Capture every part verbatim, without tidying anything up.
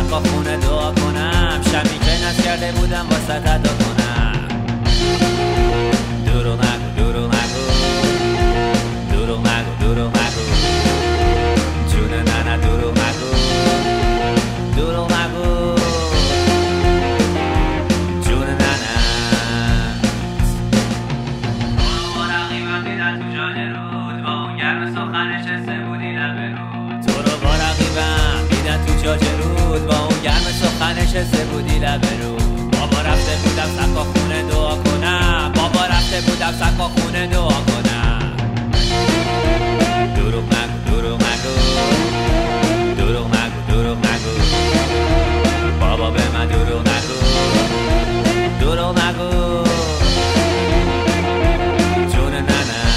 سقا خونه دعا کنم، شمی که نز کرده بودم واسه ادا کنم. دروغ نگو دروغ نگو دروغ نگو دروغ نگو جون ننه دروغ نگو دروغ نگو جون ننه. تو رو با رقیبم دیدن تو جاده رود، با اون گرم سخن نشسته بودی لب رود. تو رو با رقیبم دیدن تو جاده رود، با اون گرم سخن نشسته بودی لب رود. بابا رفته بودم سقا خونه دعا کنم، بابا رفته بودم سقا خونه دعا کنم. دروغ نگو دروغ نگو دروغ نگو دروغ نگو بابا به من دروغ نگو دروغ نگو جون ننه.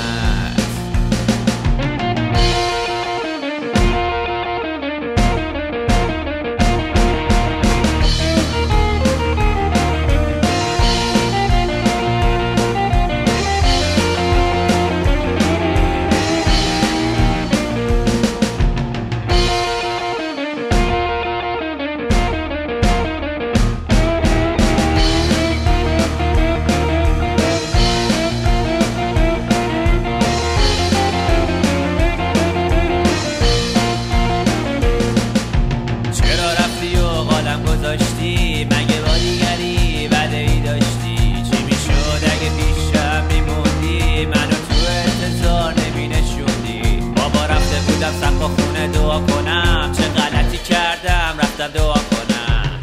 مگه با دیگری وعده ای داشتی؟ چی میشد اگه پیشم میموندی؟ منو تو انتظار نمینشوندی. بابا رفته بودم سقا خونه دعا کنم، چه غلطی کردم رفتم دعا کنم.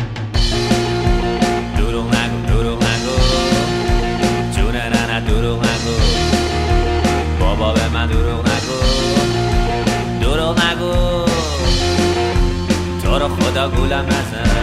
دروغ نگو دروغ نگو جون ننه دروغ نگو بابا به من دروغ نگو دروغ نگو تو رو خدا گولم نزن.